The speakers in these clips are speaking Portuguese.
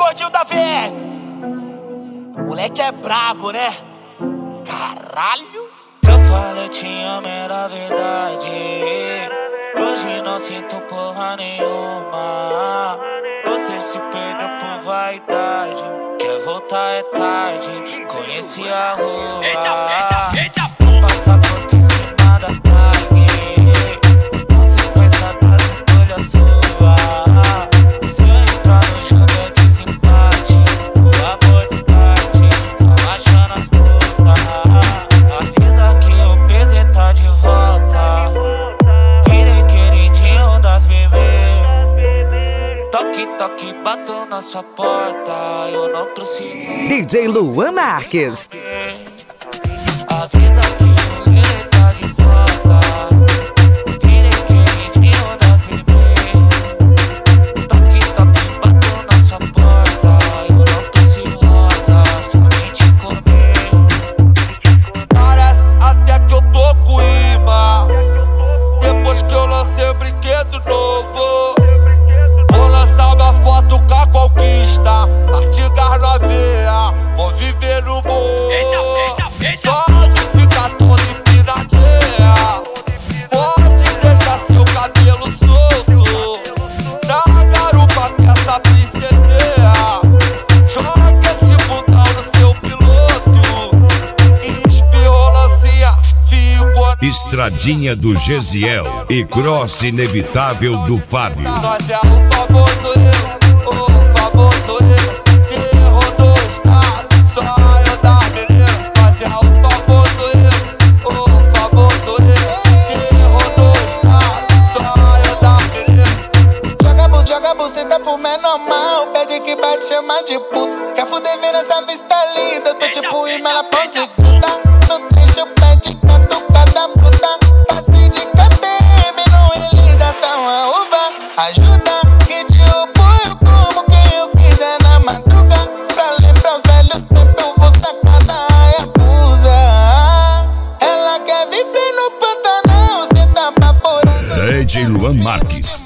gordinho da Verde. Moleque é brabo, né? Caralho. Se eu falo eu te amo, era verdade. Hoje não sinto porra nenhuma. Você se perdeu por vaidade. Quer voltar é tarde. Conheci a rua. Eita. Passaporte em cima da tag. Consequência das escolhas suas. Se eu entrar no jogo é desempate. O amor descarte, só achando as putas. Avisa que o PZ tá de volta. Virei queridinho das VV. Toque, toque, bato na sua porta. Eu não trouxe DJ Luan Marques. Avisa que o líder tá de volta. Virei queridinho das VB. Toque, toque, bato na sua porta. Eu não trouxe rosa, só vim te comer. Parece até que eu tô com imã. Depois que eu lancei o brinquedo novo, vou lançar minha foto com a conquista. Artigas na veia, vou viver no mundo. Só de ficar todo empinadinha. Pode deixar seu cabelo solto na garupa que essa princesinha. Joga esse botão no seu piloto. Espirrou lancinha, ficou. Estradinha do Gesiel e cross inevitável do Fábio. Nós é o famoso eu, o famoso eu. Que rodou o estado, só eu da menina. Nós é o famoso eu, o famoso eu. Que rodou o estado, só eu da menina. Joga buceta pro menor mal. Pede que bate, chama de puta. Quer fuder, ver essa vista linda. Eu tô tipo imã na pose gruda. No trecho pede catucada bruta. Passe de KPM no Elisa, tá uma uva. Ajuda que te apoio como quem eu quiser na madruga. Pra lembrar os velhos tempos eu vou sacar da Hayabusa. Ela quer viver no Pantanal, cê tá baforando. DJ Luan Marques.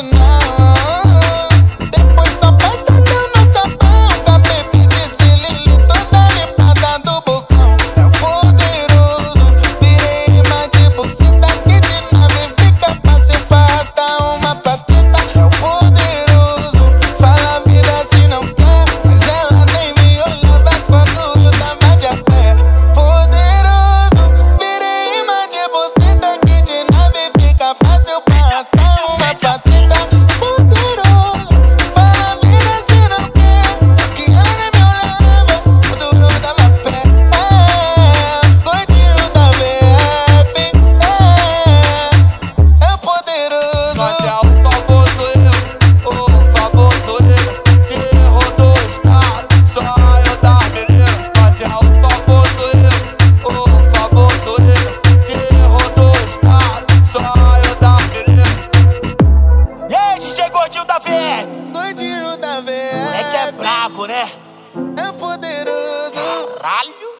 Depois só passadão no capão. Com a baby de Cilili toda limpada do bocão. É o poderoso, virei imã de buceta. Que de nave fica fácil pra arrastar uma pateta. É o poderoso, fala a vida se não quer. Mas ela nem me olhava quando eu tava de a pé. Poderoso, virei imã de buceta. Que de nave fica fácil pra arrastar uma pateta. Poderoso, fala a vida se não quer. Só que ela nem me olhava quando eu dava pé. Gordinho da VF. É o poderoso. Nós é o famoso eu, o famoso eu. Que rodou o estado, só eu da menina. Nós é o famoso eu, o famoso eu. Que rodou o estado, só eu da menina. E aí, DJ gordinho da Verde. Gordinho da VF. Moleque é brabo, né? É o poderoso. Caralho.